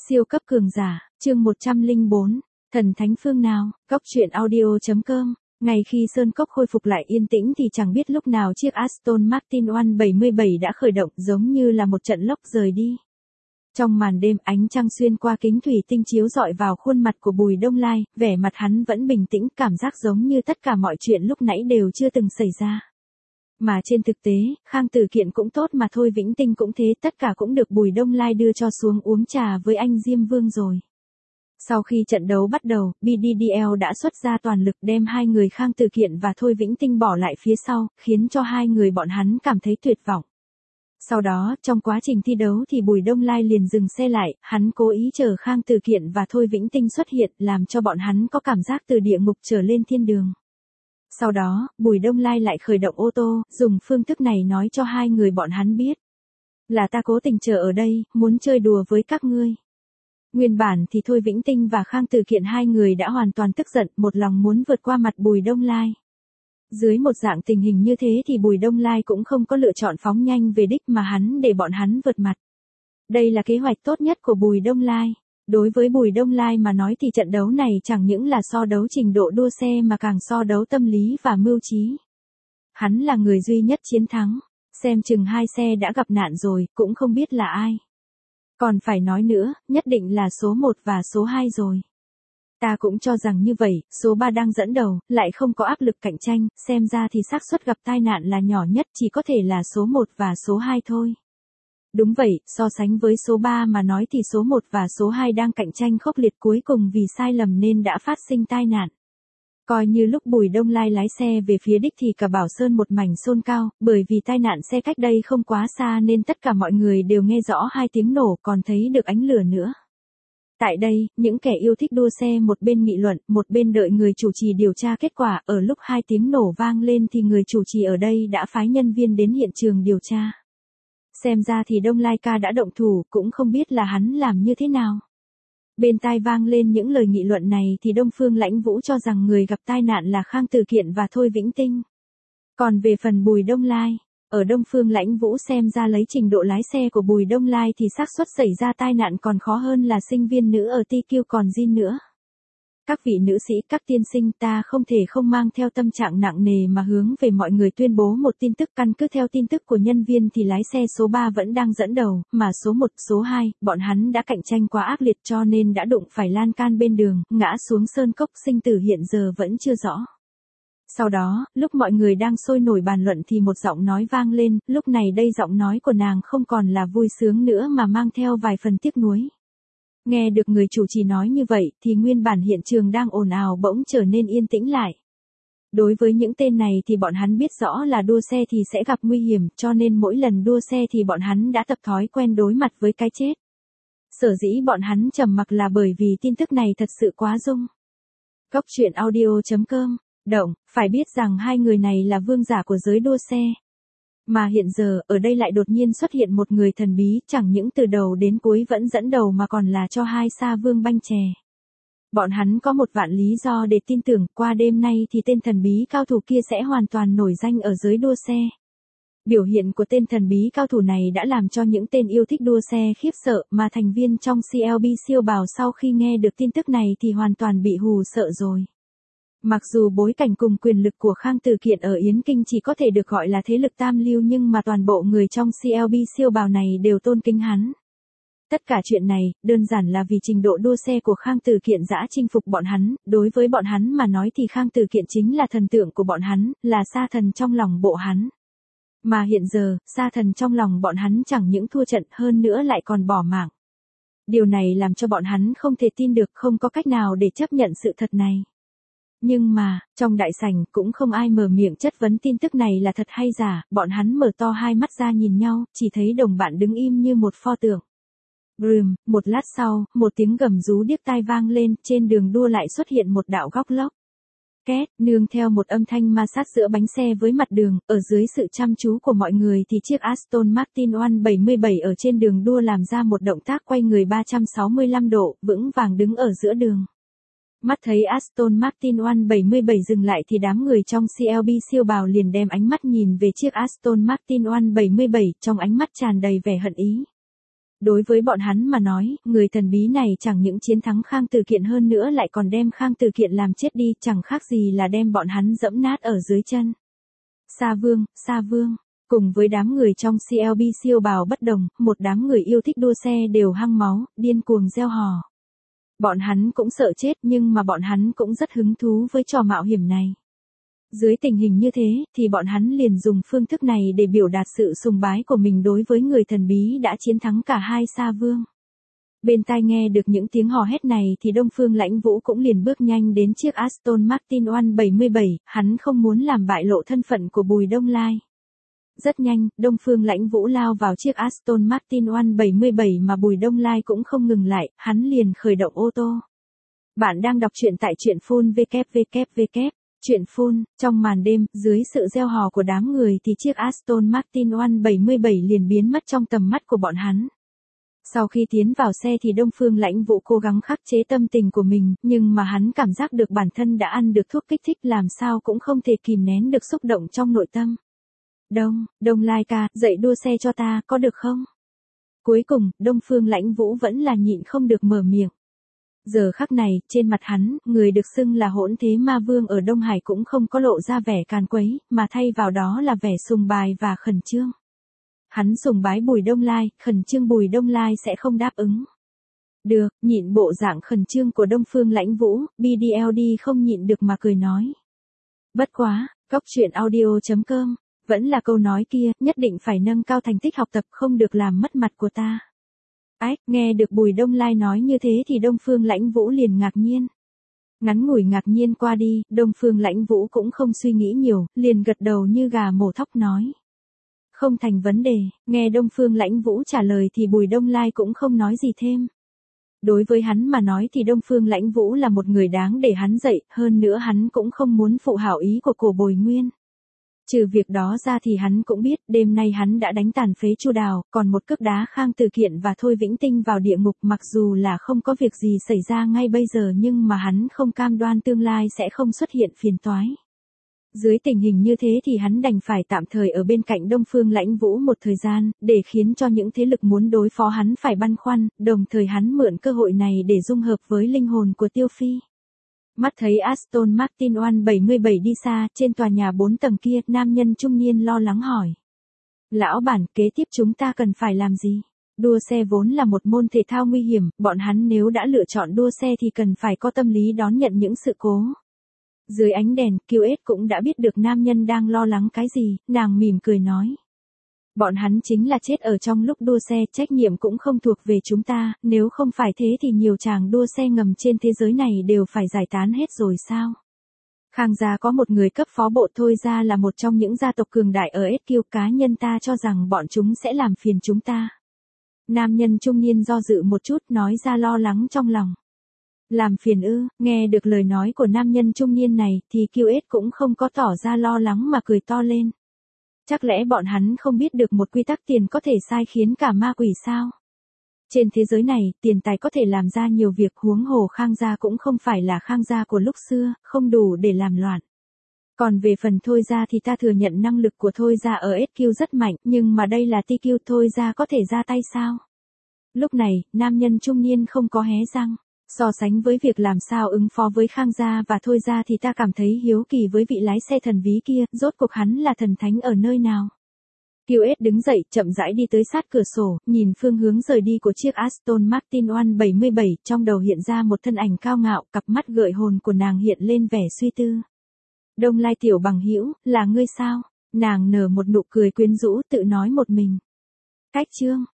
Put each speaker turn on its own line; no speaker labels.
Siêu cấp cường giả, chương 104, thần thánh phương nào, góc truyện audio.com. Ngay khi Sơn Cốc khôi phục lại yên tĩnh thì chẳng biết lúc nào chiếc Aston Martin 177 đã khởi động, giống như là một trận lốc rời đi. Trong màn đêm, ánh trăng xuyên qua kính thủy tinh chiếu rọi vào khuôn mặt của Bùi Đông Lai, vẻ mặt hắn vẫn bình tĩnh, cảm giác giống như tất cả mọi chuyện lúc nãy đều chưa từng xảy ra. Mà trên thực tế, Khang Tử Kiện cũng tốt mà Thôi Vĩnh Tinh cũng thế, tất cả cũng được Bùi Đông Lai đưa cho xuống uống trà với anh Diêm Vương rồi. Sau khi trận đấu bắt đầu, BDDL đã xuất ra toàn lực đem hai người Khang Tử Kiện và Thôi Vĩnh Tinh bỏ lại phía sau, khiến cho hai người bọn hắn cảm thấy tuyệt vọng. Sau đó, trong quá trình thi đấu thì Bùi Đông Lai liền dừng xe lại, hắn cố ý chờ Khang Tử Kiện và Thôi Vĩnh Tinh xuất hiện, làm cho bọn hắn có cảm giác từ địa ngục trở lên thiên đường. Sau đó, Bùi Đông Lai lại khởi động ô tô, dùng phương thức này nói cho hai người bọn hắn biết. Là ta cố tình chờ ở đây, muốn chơi đùa với các ngươi. Nguyên bản thì Thôi Vĩnh Tinh và Khang Tử Kiện hai người đã hoàn toàn tức giận, một lòng muốn vượt qua mặt Bùi Đông Lai. Dưới một dạng tình hình như thế thì Bùi Đông Lai cũng không có lựa chọn phóng nhanh về đích mà hắn để bọn hắn vượt mặt. Đây là kế hoạch tốt nhất của Bùi Đông Lai. Đối với Bùi Đông Lai mà nói thì trận đấu này chẳng những là so đấu trình độ đua xe mà càng so đấu tâm lý và mưu trí. Hắn là người duy nhất chiến thắng, xem chừng hai xe đã gặp nạn rồi, cũng không biết là ai. Còn phải nói nữa, nhất định là số 1 và số 2 rồi. Ta cũng cho rằng như vậy, số 3 đang dẫn đầu, lại không có áp lực cạnh tranh, xem ra thì xác suất gặp tai nạn là nhỏ nhất, chỉ có thể là số 1 và số 2 thôi. Đúng vậy, so sánh với số 3 mà nói thì số 1 và số 2 đang cạnh tranh khốc liệt, cuối cùng vì sai lầm nên đã phát sinh tai nạn. Coi như lúc Bùi Đông Lai lái xe về phía đích thì cả Bảo Sơn một mảnh xôn cao, bởi vì tai nạn xe cách đây không quá xa nên tất cả mọi người đều nghe rõ hai tiếng nổ, còn thấy được ánh lửa nữa. Tại đây, những kẻ yêu thích đua xe một bên nghị luận, một bên đợi người chủ trì điều tra kết quả, ở lúc hai tiếng nổ vang lên thì người chủ trì ở đây đã phái nhân viên đến hiện trường điều tra. Xem ra thì Đông Lai ca đã động thủ, cũng không biết là hắn làm như thế nào. Bên tai vang lên những lời nghị luận này thì Đông Phương Lãnh Vũ cho rằng người gặp tai nạn là Khang Tử Kiện và Thôi Vĩnh Tinh. Còn về phần Bùi Đông Lai, ở Đông Phương Lãnh Vũ xem ra lấy trình độ lái xe của Bùi Đông Lai thì xác suất xảy ra tai nạn còn khó hơn là sinh viên nữ ở TQ còn Jin nữa. Các vị nữ sĩ, các tiên sinh, ta không thể không mang theo tâm trạng nặng nề mà hướng về mọi người tuyên bố một tin tức. Căn cứ theo tin tức của nhân viên thì lái xe số 3 vẫn đang dẫn đầu, mà số 1, số 2, bọn hắn đã cạnh tranh quá ác liệt cho nên đã đụng phải lan can bên đường, ngã xuống Sơn Cốc, sinh tử hiện giờ vẫn chưa rõ. Sau đó, lúc mọi người đang sôi nổi bàn luận thì một giọng nói vang lên, lúc này đây giọng nói của nàng không còn là vui sướng nữa mà mang theo vài phần tiếc nuối. Nghe được người chủ trì nói như vậy thì nguyên bản hiện trường đang ồn ào bỗng trở nên yên tĩnh lại. Đối với những tên này thì bọn hắn biết rõ là đua xe thì sẽ gặp nguy hiểm, cho nên mỗi lần đua xe thì bọn hắn đã tập thói quen đối mặt với cái chết. Sở dĩ bọn hắn trầm mặc là bởi vì tin tức này thật sự quá rung. Góc truyện audio.com, động, phải biết rằng hai người này là vương giả của giới đua xe. Mà hiện giờ, ở đây lại đột nhiên xuất hiện một người thần bí, chẳng những từ đầu đến cuối vẫn dẫn đầu mà còn là cho hai sa vương banh chè. Bọn hắn có một vạn lý do để tin tưởng, qua đêm nay thì tên thần bí cao thủ kia sẽ hoàn toàn nổi danh ở giới đua xe. Biểu hiện của tên thần bí cao thủ này đã làm cho những tên yêu thích đua xe khiếp sợ, mà thành viên trong CLB siêu bào sau khi nghe được tin tức này thì hoàn toàn bị hù sợ rồi. Mặc dù bối cảnh cùng quyền lực của Khang Tử Kiện ở Yến Kinh chỉ có thể được gọi là thế lực tam lưu nhưng mà toàn bộ người trong CLB siêu bào này đều tôn kính hắn. Tất cả chuyện này, đơn giản là vì trình độ đua xe của Khang Tử Kiện đã chinh phục bọn hắn, đối với bọn hắn mà nói thì Khang Tử Kiện chính là thần tượng của bọn hắn, là sa thần trong lòng bộ hắn. Mà hiện giờ, sa thần trong lòng bọn hắn chẳng những thua trận hơn nữa lại còn bỏ mạng. Điều này làm cho bọn hắn không thể tin được, không có cách nào để chấp nhận sự thật này. Nhưng mà, trong đại sảnh cũng không ai mở miệng chất vấn tin tức này là thật hay giả, bọn hắn mở to hai mắt ra nhìn nhau, chỉ thấy đồng bạn đứng im như một pho tượng. Brùm, một lát sau, một tiếng gầm rú điếc tai vang lên, trên đường đua lại xuất hiện một đạo góc lốc. Két, nương theo một âm thanh ma sát giữa bánh xe với mặt đường, ở dưới sự chăm chú của mọi người thì chiếc Aston Martin 177 ở trên đường đua làm ra một động tác quay người 365 độ, vững vàng đứng ở giữa đường. Mắt thấy Aston Martin 177 dừng lại thì đám người trong CLB siêu bào liền đem ánh mắt nhìn về chiếc Aston Martin 177, trong ánh mắt tràn đầy vẻ hận ý. Đối với bọn hắn mà nói, người thần bí này chẳng những chiến thắng Khang Từ Kiện hơn nữa lại còn đem Khang Từ Kiện làm chết đi, chẳng khác gì là đem bọn hắn dẫm nát ở dưới chân. Sa Vương, cùng với đám người trong CLB siêu bào bất đồng, một đám người yêu thích đua xe đều hăng máu, điên cuồng reo hò. Bọn hắn cũng sợ chết nhưng mà bọn hắn cũng rất hứng thú với trò mạo hiểm này. Dưới tình hình như thế, thì bọn hắn liền dùng phương thức này để biểu đạt sự sùng bái của mình đối với người thần bí đã chiến thắng cả hai Sa Vương. Bên tai nghe được những tiếng hò hét này thì Đông Phương Lãnh Vũ cũng liền bước nhanh đến chiếc Aston Martin 177, hắn không muốn làm bại lộ thân phận của Bùi Đông Lai. Rất nhanh, Đông Phương Lãnh Vũ lao vào chiếc Aston Martin 177 mà Bùi Đông Lai cũng không ngừng lại, hắn liền khởi động ô tô. Bạn đang đọc truyện tại truyện phun www. Chuyện phun, trong màn đêm, dưới sự reo hò của đám người thì chiếc Aston Martin 177 liền biến mất trong tầm mắt của bọn hắn. Sau khi tiến vào xe thì Đông Phương Lãnh Vũ cố gắng khắc chế tâm tình của mình, nhưng mà hắn cảm giác được bản thân đã ăn được thuốc kích thích làm sao cũng không thể kìm nén được xúc động trong nội tâm. Đông Lai ca, dậy đua xe cho ta, có được không? Cuối cùng, Đông Phương Lãnh Vũ vẫn là nhịn không được mở miệng. Giờ khắc này, trên mặt hắn, người được xưng là Hỗn Thế Ma Vương ở Đông Hải cũng không có lộ ra vẻ càn quấy, mà thay vào đó là vẻ sùng bái và khẩn trương. Hắn sùng bái Bùi Đông Lai, khẩn trương Bùi Đông Lai sẽ không đáp ứng. Được, nhịn bộ dạng khẩn trương của Đông Phương Lãnh Vũ, BDLD không nhịn được mà cười nói. Bất quá, góc truyện audio.com, vẫn là câu nói kia, nhất định phải nâng cao thành tích học tập không được làm mất mặt của ta. Nghe được Bùi Đông Lai nói như thế thì Đông Phương Lãnh Vũ liền ngạc nhiên. Ngắn ngủi ngạc nhiên qua đi, Đông Phương Lãnh Vũ cũng không suy nghĩ nhiều, liền gật đầu như gà mổ thóc nói. Không thành vấn đề, nghe Đông Phương Lãnh Vũ trả lời thì Bùi Đông Lai cũng không nói gì thêm. Đối với hắn mà nói thì Đông Phương Lãnh Vũ là một người đáng để hắn dạy, hơn nữa hắn cũng không muốn phụ hảo ý của Cổ Bồi Nguyên. Trừ việc đó ra thì hắn cũng biết, đêm nay hắn đã đánh tàn phế Chu Đào, còn một cước đá Khang Từ Kiện và Thôi Vĩnh Tinh vào địa ngục, mặc dù là không có việc gì xảy ra ngay bây giờ nhưng mà hắn không cam đoan tương lai sẽ không xuất hiện phiền toái. Dưới tình hình như thế thì hắn đành phải tạm thời ở bên cạnh Đông Phương Lãnh Vũ một thời gian, để khiến cho những thế lực muốn đối phó hắn phải băn khoăn, đồng thời hắn mượn cơ hội này để dung hợp với linh hồn của Tiêu Phi. Mắt thấy Aston Martin 177 đi xa, trên tòa nhà 4 tầng kia, nam nhân trung niên lo lắng hỏi. Lão bản, kế tiếp chúng ta cần phải làm gì? Đua xe vốn là một môn thể thao nguy hiểm, bọn hắn nếu đã lựa chọn đua xe thì cần phải có tâm lý đón nhận những sự cố. Dưới ánh đèn, QS cũng đã biết được nam nhân đang lo lắng cái gì, nàng mỉm cười nói. Bọn hắn chính là chết ở trong lúc đua xe, trách nhiệm cũng không thuộc về chúng ta, nếu không phải thế thì nhiều chàng đua xe ngầm trên thế giới này đều phải giải tán hết rồi sao? Khang gia có một người cấp phó bộ Thôi gia là một trong những gia tộc cường đại ở SQ, cá nhân ta cho rằng bọn chúng sẽ làm phiền chúng ta. Nam nhân trung niên do dự một chút nói ra lo lắng trong lòng. Làm phiền ư? Nghe được lời nói của nam nhân trung niên này thì QS cũng không có tỏ ra lo lắng mà cười to lên. Chắc lẽ bọn hắn không biết được một quy tắc tiền có thể sai khiến cả ma quỷ sao? Trên thế giới này, tiền tài có thể làm ra nhiều việc, huống hồ Khang gia cũng không phải là Khang gia của lúc xưa, không đủ để làm loạn. Còn về phần Thôi gia thì ta thừa nhận năng lực của Thôi gia ở SQ rất mạnh, nhưng mà đây là TQ, Thôi gia có thể ra tay sao? Lúc này, nam nhân trung niên không có hé răng. So sánh với việc làm sao ứng phó với Khang gia và Thôi gia thì ta cảm thấy hiếu kỳ với vị lái xe thần bí kia, rốt cuộc hắn là thần thánh ở nơi nào. QS đứng dậy, chậm rãi đi tới sát cửa sổ, nhìn phương hướng rời đi của chiếc Aston Martin 177, trong đầu hiện ra một thân ảnh cao ngạo, cặp mắt gợi hồn của nàng hiện lên vẻ suy tư. Đông Lai tiểu bằng hữu, là ngươi sao? Nàng nở một nụ cười quyến rũ tự nói một mình. Cách chương